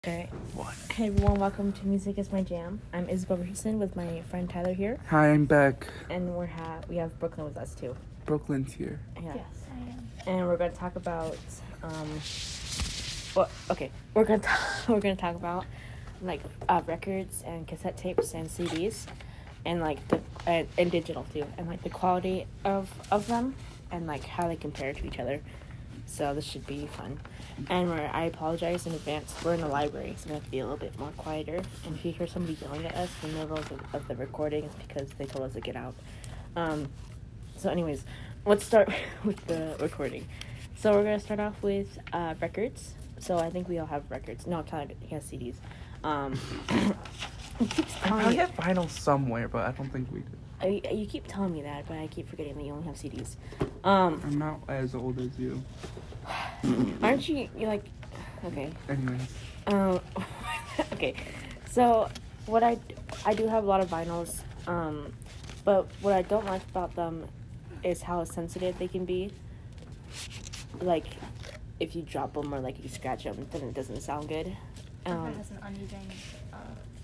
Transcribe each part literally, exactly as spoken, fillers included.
Okay. What? Hey everyone, welcome to Music is My Jam. I'm Isabel Richardson with my friend Tyler here. Hi, I'm Beck. And we're ha- we have Brooklyn with us too. Brooklyn's here. Yeah. Yes, I am. And we're going to talk about um well, okay. We're going to we're going to talk about like uh, records and cassette tapes and C Ds and like the uh, and digital too, and like the quality of of them and like how they compare to each other. So this should be fun. And we're, I apologize in advance. We're in the library, so we have to be a little bit more quieter. And if you hear somebody yelling at us in the middle of the, of the recording, it's because they told us to get out. Um, so anyways, let's start with the recording. So we're going to start off with uh, records. So I think we all have records. No, Tyler, he has C Ds. Um, you keep I telling probably me, have vinyl somewhere, but I don't think we do. I, you keep telling me that, but I keep forgetting that you only have C Ds. Um, I'm not as old as you. aren't you, you like, okay. Anyways. Um, okay, so what I, I do have a lot of vinyls, um, but what I don't like about them is how sensitive they can be. Like, if you drop them or like you scratch them, then it doesn't sound good. Um, it has an uneven uh,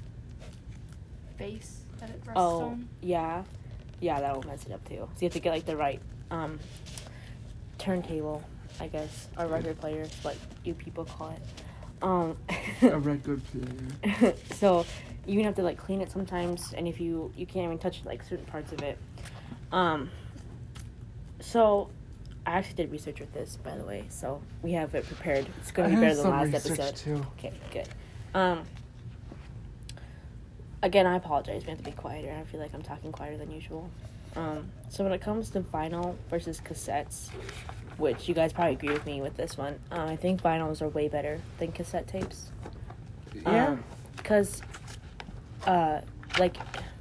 base that it rests oh, on. yeah, yeah, that will mess it up too. So you have to get like the right um, turntable, I guess, or record player, is what you people call it. Um, A record player. So you even have to like clean it sometimes, and if you you can't even touch like certain parts of it. Um. So I actually did research with this, by the way, so we have it prepared. It's gonna be I better have than some last research episode. too. Okay, good. Um. Again, I apologize. We have to be quieter. I feel like I'm talking quieter than usual. Um. So when it comes to vinyl versus cassettes, which you guys probably agree with me with this one, uh, I think vinyls are way better than cassette tapes. Yeah. Because, um, uh, like,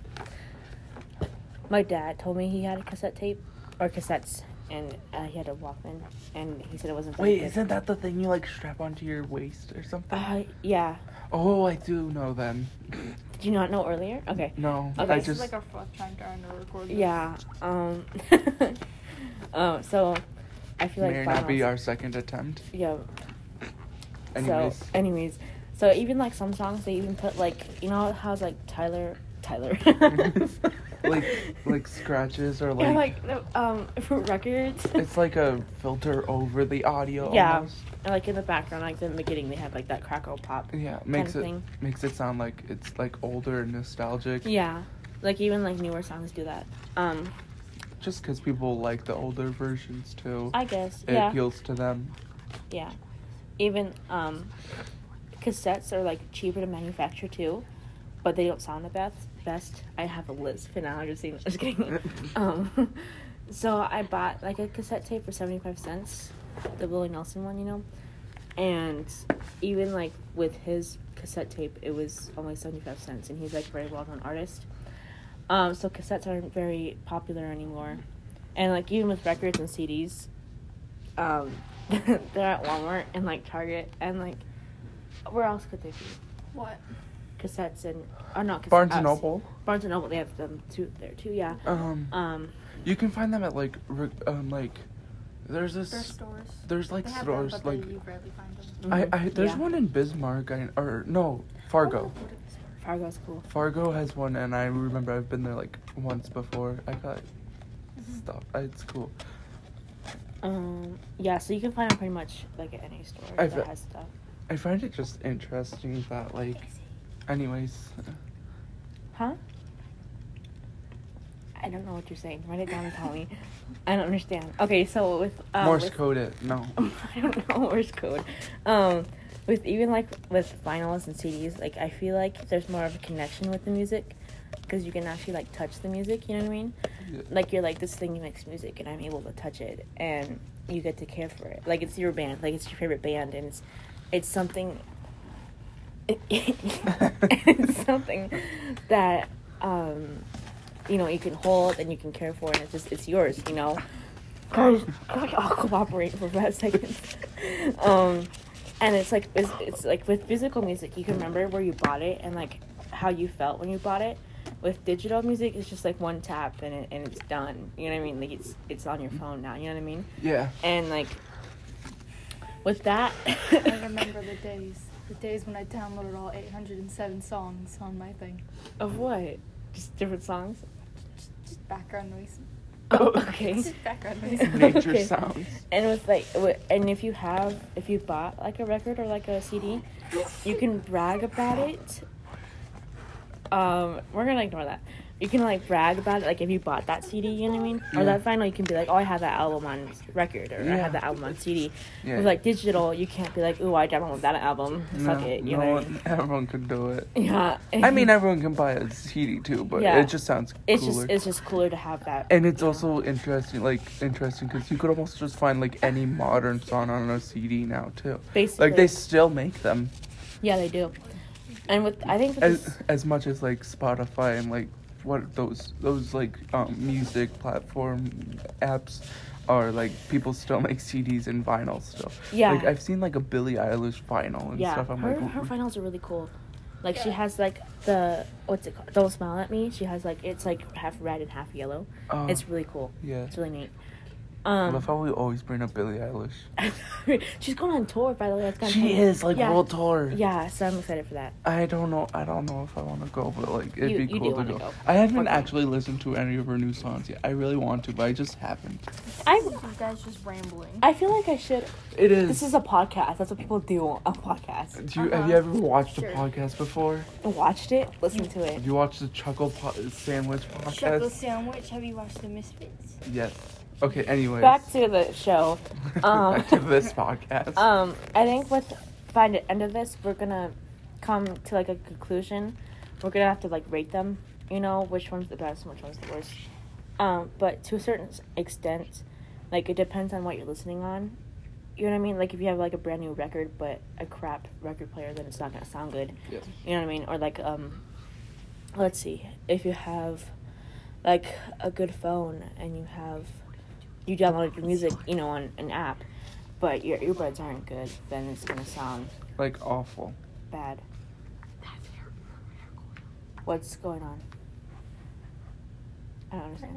my dad told me he had a cassette tape, or cassettes, and uh, he had a Walkman, and he said it wasn't very Wait, good. isn't that the thing you like strap onto your waist or something? Uh, yeah. Oh, I do know then. Did you not know earlier? Okay. No, Okay. I This just. is like our first time trying to record this. Yeah, um, um, so, I feel like May or not be vinyls- our second attempt. Yeah. Anyways. So, anyways, so even like some songs, they even put like, you know how it's like Tyler, Tyler. like like scratches or like. Yeah, like the, um for records. It's like a filter over the audio. Yeah. Almost. And like in the background, like in the beginning, they have like that crackle pop. Yeah, makes of it thing. makes it sound like it's like older and nostalgic. Yeah, like even like newer songs do that. Um, Just because people like the older versions too. I guess. It yeah. appeals to them. Yeah. Even um, cassettes are like cheaper to manufacture too, but they don't sound the best. Best. I have a list for now. I'm just saying. Just kidding. um, so I bought like a cassette tape for seventy-five cents, the Willie Nelson one, you know, and even like with his cassette tape, it was only seventy-five cents, and he's like a very well-known artist. Um, so cassettes aren't very popular anymore, and like even with records and C Ds, um, they're at Walmart and like Target and like where else could they be? What? Cassettes and oh not cassettes. Barnes and Noble. Barnes and Noble, they have them too there too. Yeah. Um, Um. you can find them at like re- um like there's this There's stores. there's like They have stores them, but like they, you rarely find them. I, Mhm. I there's Yeah. one in Bismarck I, or no Fargo. Oh, what is it? Fargo's cool. Fargo has one and I remember I've been there like once before. I got Mhm. stuff. It's cool. Um. Yeah. So you can find them pretty much like at any store I've- that has stuff. I find it just interesting that like anyways. Huh? I don't know what you're saying. Write it down and tell me. I don't understand. Okay, so with um, Morse with, code it. No. I don't know Morse code. Um, with even like with vinyls and C Ds, like I feel like there's more of a connection with the music because you can actually like touch the music. You know what I mean? Yeah. Like you're like this thing makes music and I'm able to touch it and you get to care for it. Like it's your band. Like it's your favorite band and it's it's something. It's something that um, you know you can hold and you can care for, and it's just it's yours, you know. Guys, I'll cooperate for five seconds. Um, and it's like it's, it's like with physical music, you can remember where you bought it and like how you felt when you bought it. With digital music, it's just like one tap and it, and it's done. You know what I mean? Like it's it's on your phone now. You know what I mean? Yeah. And like with that, I remember the days. The days when I downloaded all eight hundred seven songs on my thing. Of what? Just different songs? Just, just background noise. Oh, okay. Just background noise. Nature Okay. sounds. And with like, wi- and if you have, if you bought like a record or like a C D, you can brag about it. Um, we're gonna ignore that. You can like brag about it, like if you bought that C D, you know what I mean, or Yeah. that vinyl. You can be like, oh, I have that album on record, or I Yeah. have that album on C D. Yeah. With like digital, you can't be like, ooh, I downloaded that album. No, Fuck it, you no know. What I one, mean? everyone can do it. Yeah. I mean, everyone can buy a C D too, but Yeah. it just sounds it's cooler. just it's just cooler to have that. and it's you know? also interesting, like interesting, because you could almost just find like any modern song on a C D now too. Basically, Like they still make them, yeah, they do. And with I think with as this, as much as like Spotify and like what those those like um, music platform apps are, like people still make C Ds and vinyl still. yeah, Like I've seen like a Billie Eilish vinyl and yeah, stuff. I'm her like, her "Ooh." finals are really cool. Like she has like the what's it called? Don't Smile at Me. She has like it's like half red and half yellow. Oh, It's really cool. yeah. It's really neat. I Um, love how we always bring up Billie Eilish. she's going on tour, by the way. That's kind She is like yeah. world tour. Yeah, so I'm excited for that. I don't know. I don't know if I want to go, but like it'd You- be you do cool to wanna go. go. I haven't Okay. actually listened to any of her new songs yet. I really want to, but I just haven't. I You guys just rambling. I feel like I should. It is. This is a podcast. That's what people do on a podcast. Do you, Have Uh-huh. you ever watched Sure. a podcast before? Watched it, listened to it. Have you watched the Chuckle po- Sandwich Chocolate podcast? sandwich. Have you watched the Misfits? Yes. Okay. Anyways. Back to the show. Um, Back to this podcast. Um, I think with by the end of this, we're gonna come to like a conclusion. We're gonna have to like rate them. You know, which one's the best and which one's the worst. Um, but to a certain s- extent, like it depends on what you're listening on. You know what I mean? Like if you have like a brand new record but a crap record player, then it's not gonna sound good. Yes. You know what I mean? Or like um, let's see, if you have like a good phone and you have you downloaded your music, you know, on an app, but your earbuds aren't good, then it's gonna sound Like awful. bad. What's going on? I don't understand.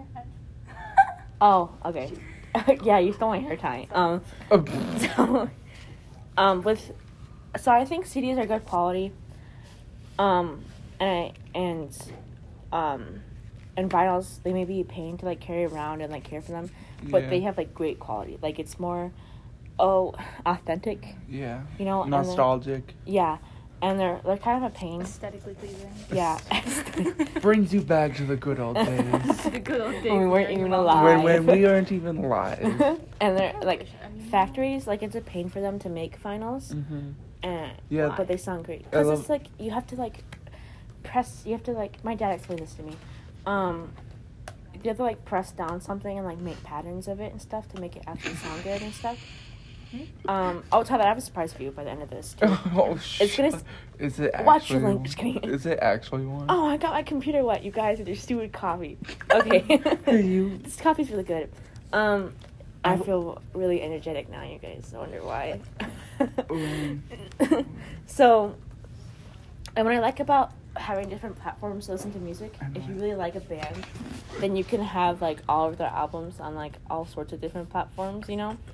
Oh, okay. Yeah, you stole my hair tie. Um, so, um, with, so I think C Ds are good quality. Um, and I, and, um, and vinyls, they may be a pain to like carry around and like care for them, but Yeah. they have like great quality. Like it's more, oh, authentic. Yeah. You know, and then- Nostalgic. Yeah, and they're they're kind of a pain. Aesthetically pleasing. Yeah. Brings you back to the good old days. The good old days. When we weren't during even the alive. when, when we aren't even live. And they're like factories, like it's a pain for them to make vinyls, Mm-hmm. and Yeah. but they sound great I because love- it's like you have to like press. You have to like my dad explained this to me. Um, you have to like press down something and like make patterns of it and stuff to make it actually sound good and stuff. Um, oh, Tyler, I have a surprise for you by the end of this. Too. Oh, It's gonna shit. s- Is it actually Watch your link, one? just kidding. Is it actually one? Oh, I got my computer wet, you guys, with your stupid coffee. Okay. Hey, you. This coffee's really good. Um, I I- feel really energetic now, you guys. I wonder why. Um. So, and what I like about having different platforms to listen to music, I know if you it. really like a band, then you can have, like, all of their albums on, like, all sorts of different platforms, you know?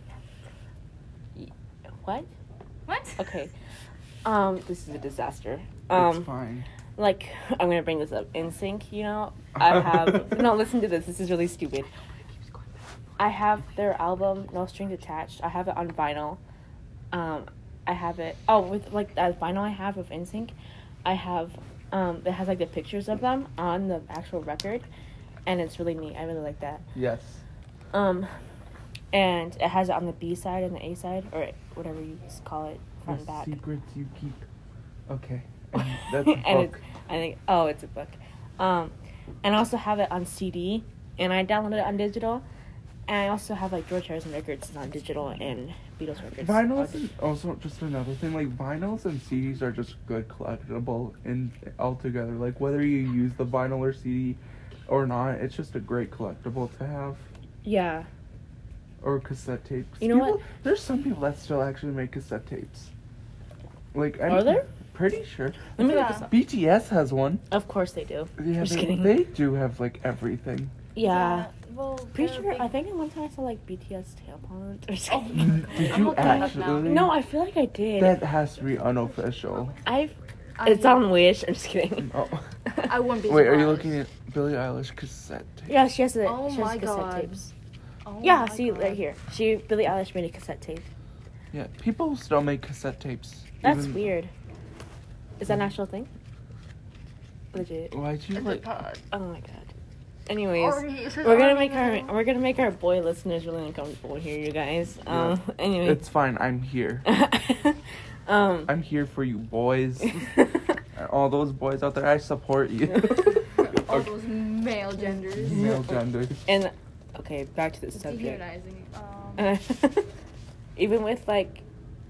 Y- What? What? Okay. Um, this is a disaster. It's Um, fine. like, I'm gonna bring this up. NSYNC, you know? I have... no, listen to this. This is really stupid. I have their album, No Strings Attached. I have it on vinyl. Um, I have it... Oh, with, like, that vinyl I have of NSYNC, I have... Um, it has, like, the pictures of them on the actual record. And it's really neat. I really like that. Yes. Um, and it has it on the B side and the A side, or whatever you call it, front and The back. secrets you keep. Okay. And that's a and book. it's, I think, oh, it's a book. Um, and I also have it on C D, and I downloaded it on digital. And I also have, like, George Harrison records on digital and Beatles records. Vinyls is also just another thing. Like vinyls and C Ds are just good collectible in altogether. Like whether you use the vinyl or C D or not, it's just a great collectible to have. Yeah. Or cassette tapes. You know People- what? There's some people that still actually make cassette tapes. Like I'm Are there? pretty sure. Let me look Yeah. this up. B T S has one. Of course they do. Yeah, Just they, kidding. they do have like everything. Yeah. well, Pretty they're sure. big- I think at one time I saw like B T S tampons or something. Did I'm you looking it up now. actually? No, I feel like I did. That has to be unofficial. I've. I- It's on Wish. I'm just kidding. Oh. I wouldn't be Wait, are you surprised. looking at Billie Eilish cassette tape? Yeah, she has the. Oh she has my cassette God. tapes. Oh Yeah, my see God. right here. She Billie Eilish made a cassette tape. Yeah, people still make cassette tapes. That's even- weird. Is that an actual thing? Legit. Why'd you It's like? a- Oh my god. Anyways, Army, it says we're gonna Army make our now. we're gonna make our boy listeners really uncomfortable here, you guys. Um. Anyway. It's fine. I'm here. um. I'm here for you, boys. All those boys out there, I support you. All those male genders. Male gender. And okay, back to the It's subject. dehumanizing. Um, even with like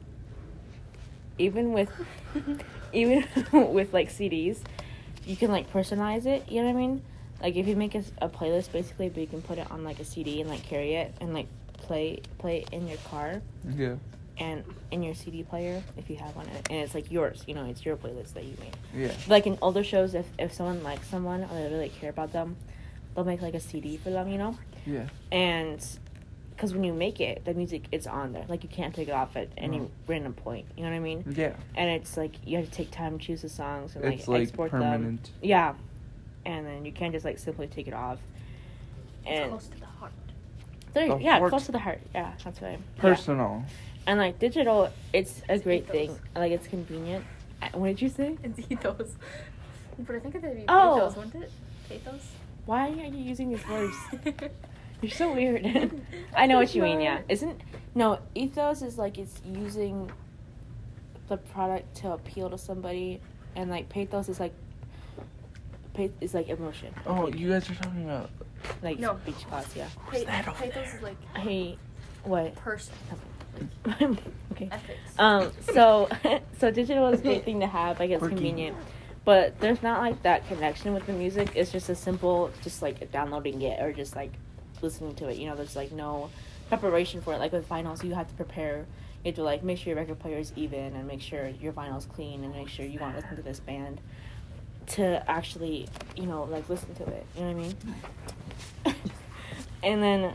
even with even with like C Ds, you can like personalize it, you know what I mean? Like if you make a, a playlist basically, but you can put it on like a C D and like carry it and like play play it in your car Yeah. and in your C D player if you have one, and it's like yours, you know, it's your playlist that you made. Yeah. Like in older shows, if if someone likes someone or they really care about them, they'll make like a C D for them, you know? Yeah. And because when you make it, the music is on there. Like you can't take it off at any No. random point. You know what I mean? Yeah. And it's like you have to take time to choose the songs and like It's like export them. permanent. Yeah, and then you can't just like simply take it off. it's And close to the heart. there, The yeah, heart. close to the heart. Yeah, that's right. Personal. And like digital, it's a It's great ethos. thing. Like it's convenient. Uh, What did you say? It's ethos. But I think it'd be Oh. pathos, wouldn't it? Pathos? Why are you using these words? You're so weird. I know what you mean, yeah. Isn't no, ethos is like it's using the product to appeal to somebody, and like pathos is like pa- is like emotion. Oh, Like, you guys are talking about. like No. beach class, yeah. Pa- that over pathos is like Hey, what? person. Okay. Ethics. Um. So, so digital is a great thing to have. Like it's Quirky. convenient, but there's not like that connection with the music. It's just a simple, just like downloading it or just like listening to it. You know, there's like no preparation for it. Like with vinyls, you have to prepare. You have to like make sure your record player is even and make sure your vinyl's clean and make sure you want to listen to this band to actually, you know, like listen to it. You know what I mean? And then.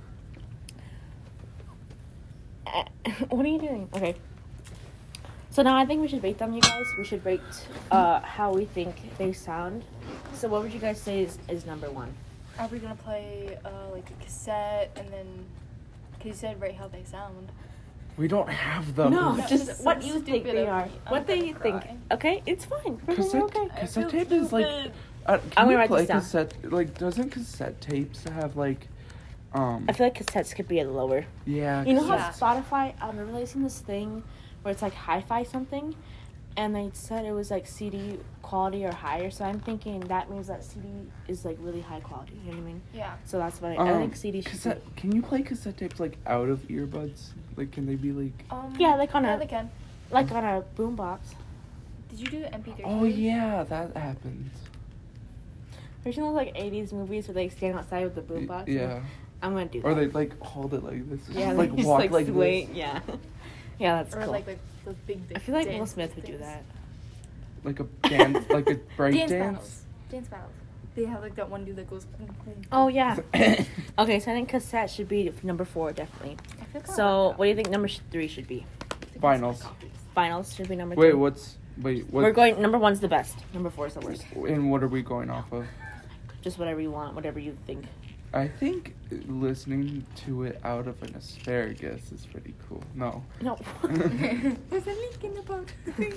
Uh, what are you doing? Okay. So now I think we should rate them, you guys. We should rate uh, how we think they sound. So what would you guys say is, is number one? Are we gonna play uh, like a cassette and then? Cause you said rate how they sound. We don't have them. No, That just was so what you think stupid they of are. me. I'm What do gonna you think? cry. Okay, it's fine. We're, Cassette, we're okay. I cassette feel tape is like. stupid. Uh, can I'm gonna you write play this down. cassette? Like, doesn't cassette tapes have like, um? I feel like cassettes could be a lower. yeah. You know how Yeah. Spotify, I'm releasing this thing where it's like hi-fi something, and they said it was like C D quality or higher, so I'm thinking that means that C D is like really high quality, you know what I mean? Yeah. So that's what I, Um, I think C D should cassette. Can you play cassette tapes like out of earbuds? Like, can they be like? Um, Yeah, like on yeah, a- they can. be like on a boombox. Did you do M P three? Oh yeah, that happens. There's you know like eighties movies where they stand outside with the boombox? Yeah. I'm gonna do that. Or they like hold it like this. yeah, like they just, walk like, like sway. this. Yeah. Yeah, that's Or cool. like like those big. big I feel like Will dance Smith would do things. that. Like a dance, like a break Dance, dance. battles. Dance battles. They have like that one dude that goes. boom, boom, Oh boom. yeah. Okay, so I think cassette should be number four definitely. I feel kinda So like what do you think number sh- three should be? that. Vinyls. Finals should be number Wait, two. what's wait? What, We're going. Number one's the best. Number four is the worst. And what are we going off of? Just whatever you want, whatever you think. I think listening to it out of an asparagus is pretty cool. No. No. There's a leak in the boat.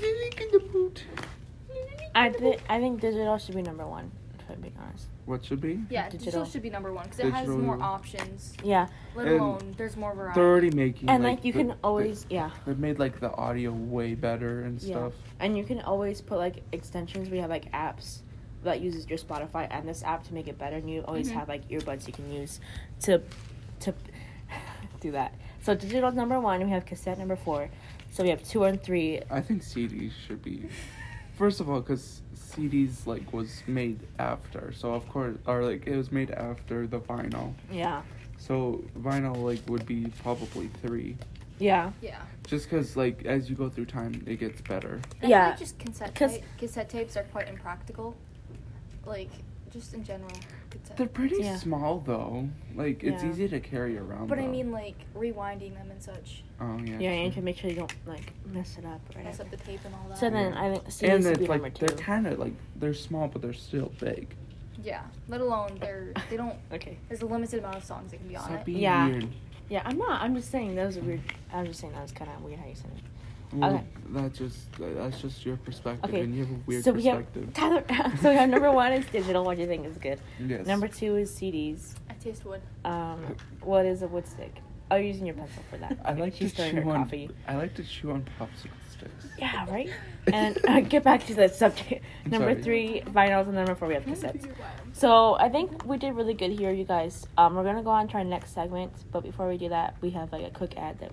I th- I think digital should be number one. If I'm being honest. What should be? Yeah, Digital. digital should be number one because it has Digital. more options. Yeah, Let And alone there's more variety. They're already making. and like, like you the- can always yeah They've made like the audio way better and yeah, stuff. and you can always put like extensions. We have like apps that uses your Spotify and this app to make it better. And you always Mhm. have like earbuds you can use to to do that. So digital's number one. We have cassette number four. So we have two and three. I think C Ds should be. First of all, because C Ds like was made after, so of course, or like it was made after the vinyl. Yeah, So vinyl like would be probably three, yeah, Yeah. just because like as you go through time, it gets better. I Yeah, feel like just cassette 'cause- tape, cassette tapes are quite impractical. Like just in general. Cassette. They're pretty Yeah. small though. Like it's Yeah. easy to carry around. But I though. mean, like rewinding them and such, Oh yeah. Yeah, and you true. can make sure you don't like mess it up or mess whatever. up the tape and all that. So then Yeah. I think C And Ds would it's be number like two. they're kind of like they're small, but they're still big. yeah. Let alone they're they don't. Okay. There's a limited amount of songs that can be on Stop it. being Yeah. weird. Yeah, I'm not. I'm just saying that was a weird. I'm just saying that was kind of weird how you said it. Well, Okay. That's just that's just your perspective, Okay, and you have a weird so we have perspective. Tyler. So we have number one is digital. What do you think is good? Yes. Number two is C Ds. I taste wood. Um, what is a wood stick? Oh, you're using your pencil for that. I like She's to stirring chew her on. coffee. I like to chew on popsicle sticks. Yeah, right. And uh, get back to the subject. I'm Number sorry. three, vinyls, and number four, we have cassettes. So I think we did really good here, you guys. Um, we're gonna go on to our next segment, but before we do that, we have like a quick ad that.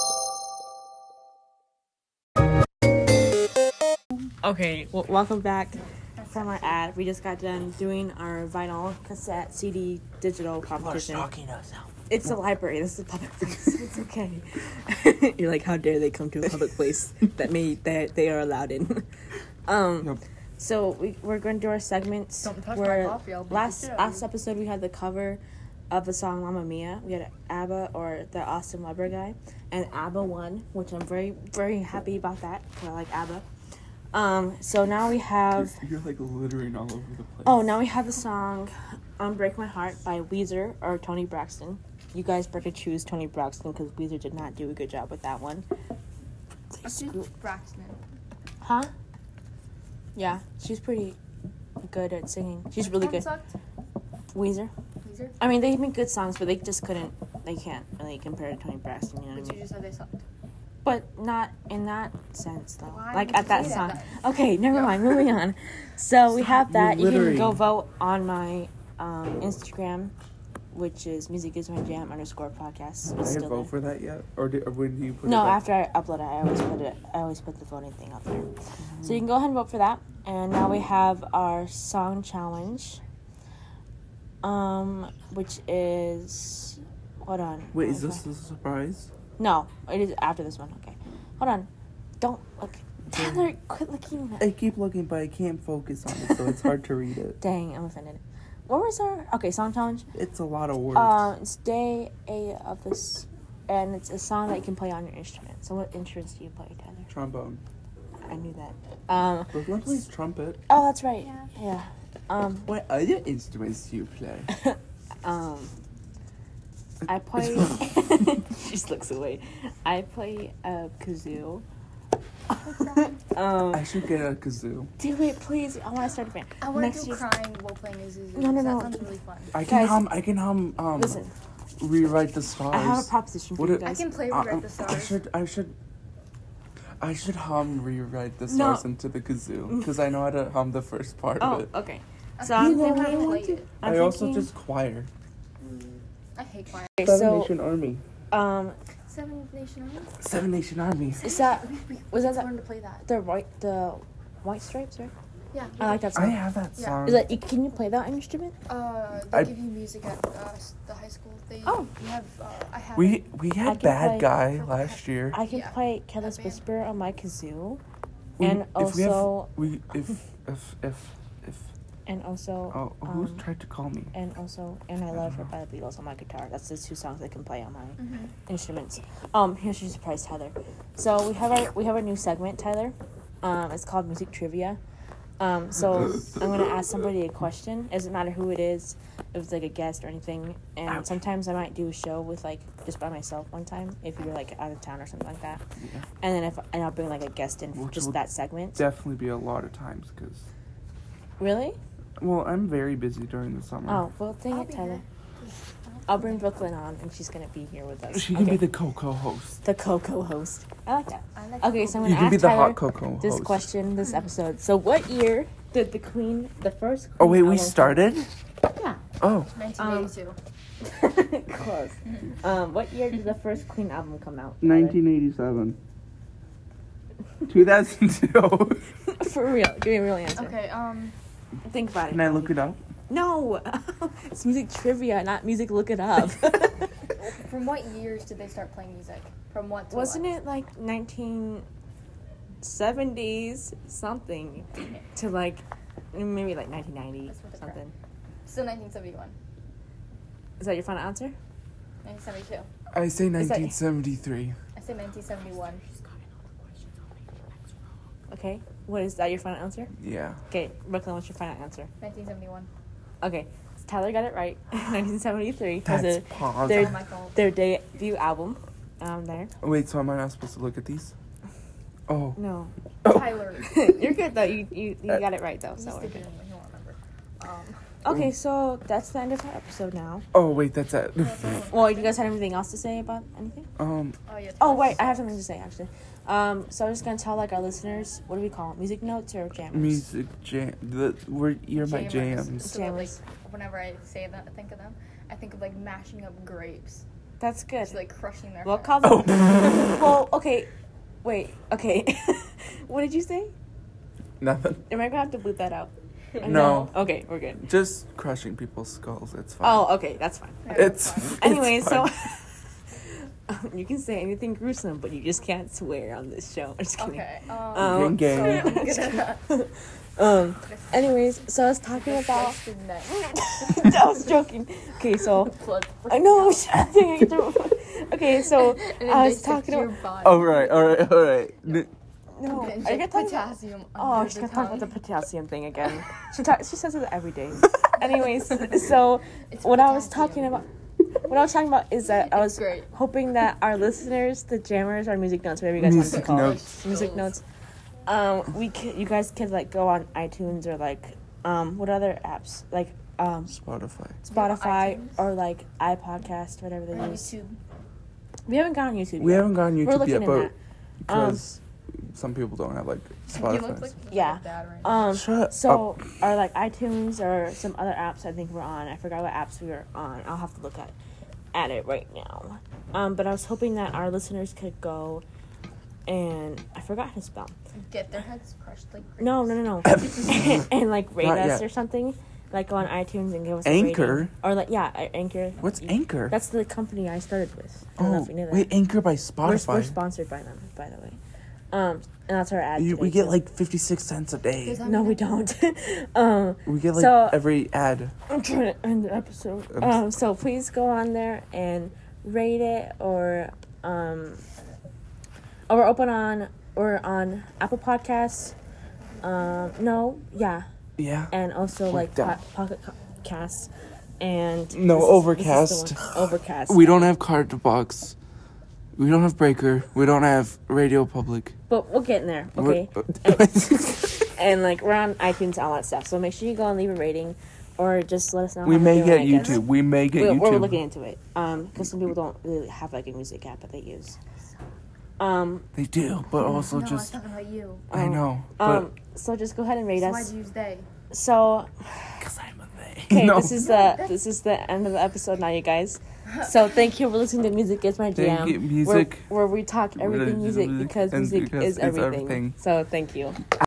Okay, well, welcome back from our ad. We just got done doing our vinyl, cassette, C D, digital competition. us now. It's a library. This is a public place. It's okay. You're like, how dare they come to a public place that may that they are allowed in? um. Yep. So we we're going to do our segments. Don't touch my where coffee, I'll beat the last shit out of last you. episode we had the cover of the song Mamma Mia. We had ABBA or the Austin Weber guy, and ABBA won, which I'm very very happy about that. 'Cause I like ABBA. Um. So now we have. You're like littering all over the place. Oh, now we have the song "Unbreak My Heart" by Weezer or Toni Braxton. You guys better choose Toni Braxton because Weezer did not do a good job with that one. I choose Braxton. Huh? Yeah, she's pretty good at singing. She's really good. Sucked. Weezer. Weezer. I mean, they make good songs, but they just couldn't. They can't really compare to Toni Braxton. You know what But I you mean? just said they sucked. But not in that sense, though. Why Like would at you that say song. that Okay, never Yeah. mind. Moving on. So we Stop, have that. you're You can go littering. vote on my um, Instagram, which is Music Is My Jam underscore podcast. Did It's I still vote there. for that yet, or, did, or when do you put No, it up? after I upload it, I always put it. I always put the voting thing up there. So you can go ahead and vote for that. And now we have our song challenge, um, which is hold on. Wait, is Okay. this a surprise? No, it is after this one. Okay, hold on. Don't look, Tyler. Quit looking. I keep looking, but I can't focus on it, so it's hard to read it. Dang, I'm offended. What was our okay song challenge? It's a lot of words. Uh, it's day eight of this, and it's a song that you can play on your instrument. So what instruments do you play, Tyler? Trombone. I knew that. Um. Brooklyn plays trumpet. Oh, that's right. Yeah. Yeah. Um. What other instruments do you play? um. I play. She just looks away. I play a kazoo. um. I should get a kazoo. Do it, please. I want to start a band. I want Next to do year- crying while playing a Zuzu. No, no, no. That sounds really fun. I can Guys, hum. I can hum. Um, Listen, rewrite the stars. I have a proposition for What you it- I guys. can play Uh, Rewrite the I Stars. should. I should. I should hum rewrite the No. stars into the kazoo because I know how to hum the first part Oh, of it. okay. I So can't I'm think how to thinking. play it. I'm I also thinking- just choir. I hate choir. Okay, Seven so Nation Army. um, Seven Nation Army. Seven Nation Army. is that We, we, was that let's the, learn to play that. the white the white stripes, right? Yeah. I like that I song. have that Yeah. song. Is that can you play that instrument? Uh, they I- give you music at uh, s- the high school. They, Oh. You have. Uh, I have. we we I had can Bad play- Guy last year. I can Yeah. play Careless That band. Whisper on my kazoo, We- and if we have- also we if if if if and also oh who's um, tried to call me? and also and I Love Her by the Beatles on my guitar. That's the two songs I can play on my Mhm. instruments. Um, here's your surprise, Tyler. So we have our we have our new segment, Tyler. Um, it's called Music Trivia. Um, so I'm gonna ask somebody a question. It doesn't matter who it is, if it's like a guest or anything. And Ouch. sometimes I might do a show with like just by myself one time if you're like out of town or something like that. Yeah. And then if and I'll bring like a guest in for Which just will that segment. Definitely be a lot of times because Really? well I'm very busy during the summer. Oh well, dang I'll it, be Tyler. here. I'll bring Brooklyn on, and she's gonna be here with us. She can Okay. be the co-co host. the co-co host. I like that. I like Okay, to so I'm You gonna can ask be the Tyler hot cocoa this host. question, this episode. So, what year did the Queen, the first? Queen Oh wait, we album- started? Yeah, Oh, nineteen eighty-two. close. Um, what year did the first Queen album come out? nineteen eighty-seven. two thousand two. For real, give me a real answer. Okay. Um. Think about it. Can I look it up? No, it's music trivia, not music. Look it up. From what years did they start playing music? From what? To Wasn't what? it like nineteen seventies something to like maybe like nineteen ninety That's what the something. Still nineteen seventy-one. Is that your final answer? nineteen seventy-two. I say that- nineteen seventy-three. I said nineteen seventy-one. Okay. What is that? Your final answer? Yeah. Okay, Brooklyn, what's your final answer? nineteen seventy-one. Okay, so Tyler got it right. nineteen seventy-three was That's their, pause. their, All my fault. their debut album. Um, there. Wait, so am I not supposed to look at these? Oh. No. Tyler. You're good though. You you, you got it right though. He's So we're stupid good. anyway. He won't remember. Um, Okay, so that's the end of our episode now. Oh, wait, that's it. Well, you guys had anything else to say about anything? um, oh, yeah. Oh wait, I have something to say actually. Um, so I'm just gonna tell like our listeners, what do we call it? Music notes or jammers? music jam. The we're you're my Jammers. jams. So, like, Jammers. whenever I say that, I think of them. I think of like mashing up grapes, That's good. just like crushing their. We'll head. call them. Oh. Well, okay. Wait. Okay. What did you say? Nothing. Am I gonna have to bleep that out? Or No. Okay, we're good. Just crushing people's skulls. It's fine. Oh, okay, that's fine. Yeah, It's. that's fine. Anyway, it's so fine. you can say anything gruesome, but you just can't swear on this show. I'm just kidding. Okay. Um, Gang, gang. So I'm gonna. Um. Anyways, so I was talking about. Slice your neck. I was joking. Okay, so Blood I know. Okay, so And I they was stick talking to about. your body. All right, all right, all right. N- No, And are you inject gonna talk about? potassium. Oh, under she's the gonna talk about the tongue. potassium thing again. She talk, She says it every day. Anyways, so It's what I was potassium. talking about, what I was talking about is that I It's was great. hoping that our listeners, the jammers, our music notes, whatever you guys want Music to call notes. it, music notes, um, we could, you guys could like go on iTunes or like, um, what other apps like um, Spotify. Spotify iTunes? or like iPodcast, whatever they On use. YouTube. We haven't gone on YouTube We yet. haven't gone We're YouTube looking yet, in but that. Um, because some people don't have like You look Spotify. like Yeah. your dad right now. Um, Shut so or like iTunes or some other apps I think we're on. I forgot what apps we were on. I'll have to look at at it right now. Um, but I was hoping that our listeners could go and I forgot how to spell. Get their heads crushed like. No, no, no, no. And like rate Not us yet. or something. Like go on iTunes and give us a Anchor? rating. Or like yeah, uh, Anchor. What's Anchor? That's the company I started with. I don't know Oh, if you knew that. wait, Anchor by we're, we're Spotify. sponsored by them, by the way. Um, and that's our ad. You, today, we get too. like fifty-six cents a day. Does that No, mean we that- don't. um, We get like So- every ad. I'm trying to end the episode. I'm s- Um, so please go on there and rate it, or um, or we're open on we're on Apple Podcasts. Um, no, yeah, Yeah. and also like down. po- Pocket Ca- Cast and No, this is- Overcast. this is the one. Overcast. We don't have Cardbox. We don't have Breaker. We don't have Radio Public. but we'll get in there, We're- okay? And like we're on iTunes, all that stuff. So make sure you go and leave a rating, or just let us know. we how we're may doing, get I guess. YouTube. We may get We're, YouTube. we're looking into it. Um, because some people don't really have like a music app that they use. Um, They do, but also no, I was just. talking about you. I um, know, but um, so just go ahead and rate So us. why'd you use they? So, because I'm a they. okay, no. this is the this is the end of the episode now, you guys. So thank you for listening to Music Is My Jam. Thank you, music. Where, where we talk everything music Music because and music because is it's everything. everything. So thank you.